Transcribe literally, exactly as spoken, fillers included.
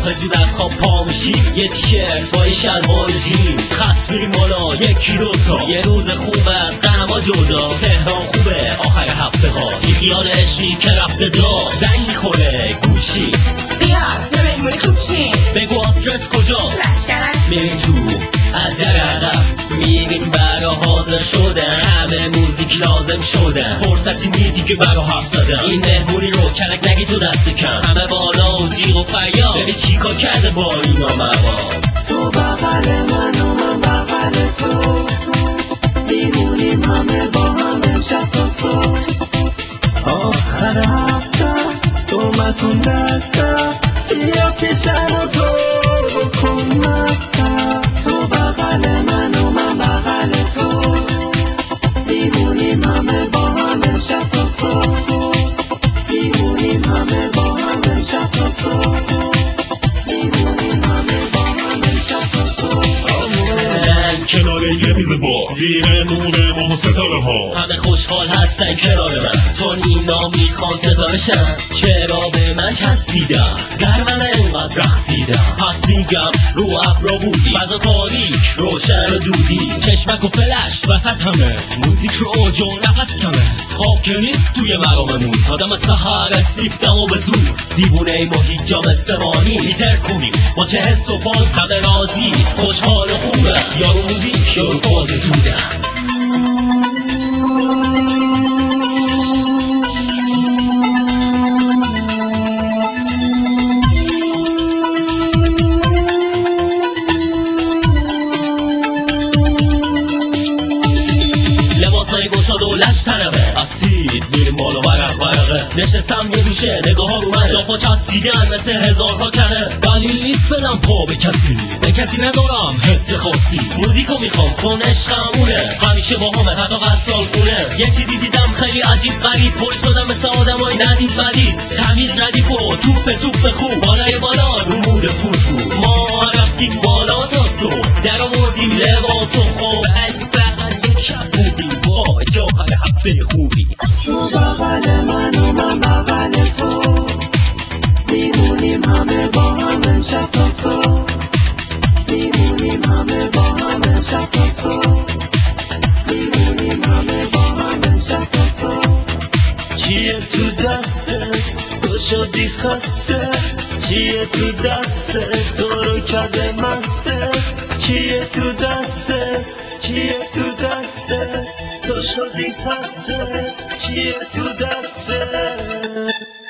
صبح زود از خواب پا میشی، یه تیشرت با یه شلوار جین، خط میریم بالا یکی دوتا، یه روز خوب از غما جدا. تهران خوبه آخر هفته ها، بی خیال عشقی که رفته دا، زنگ میخوره گوشی بیاز نمیمونی خوب چین، بگو آدرس کجا لشکرک میریم تو از در عقب، میبینیم برا حاضر شدن، همه موزیک لازم شدن، فرصتی نیدی که برا حرف زدن. این مهمونی رو کلک نگی تو دست کم، همه بالا و جیغ و فریاد، ببین چی کار کرده با اینا مواد. تو بغل من و من بغل تو، میمونیم همه با همه شب تا صبح. آخر هفته تو مکن دستم، بیا پیشم و تو بکن مستم. تو بغل من و من بغل تو، میمونیم همه با همه شب تا صبح. میمونیم همه با همه شب تا صبح. میمونیم همه با همه شب تا صبح. کنار یه میز با زیر نور ماه و ستاره ها، همه خوشحال هستن کنار من، چون اینا میخوان ستاره شن. چرا به من چسبیدن، در من اینقدر رقصیدن، پس میگم رو ابرا بودی، فضا تاریک روشن و دودی، چشمک و فلش وسط همه، موزیک رو اوج و نفس کمه. خواب که نیست توی مقاممون، آدم سحر استیفتم و به زور، دیوونه ای ما هیچ جا مثمانی، میتر کنیم با چه حس و فاز، همه راضی خوشحال و خوبه، یارو موزیک یارو فاز دودن. لباسای گشاد و لش تنمه، از سید میریم بالا ورق ورقه، نشستم یه گوشه نگاه ها رو من، دافا چسبیدن مثل هزارها کنه. دلیل نیست بدم پا به کسی، به کسی ندارم حس خاصی، موزیکو میخوام چون عشقمونه، همیشه با همه حتی قصال خونه. یه چیزی دیدم خیلی عجیب غریب، پل شدم مثل آدمای ندید بدید، تمیز ردیف و توپ توپ خوب، بالای بالا رو مود پول پول. ما رفتیم بالا تا صبح، در آوردیم لباس و خوب، علی فقط یک شب بودیم، وای چه آخر هفته خوبی. تو بغل من و من بغل تو، میمونیم همه با همه شب تا صبح. میمونیم همه با همه شب تا صبح. میمونیم همه با همه شب تا صبح. چیه تو دستت تو شدی خسته، چیه تو دستت تو رو کرده مسته، چیه تو دستت چیه تو دستت تو شدی خسته، چیه تو دستت.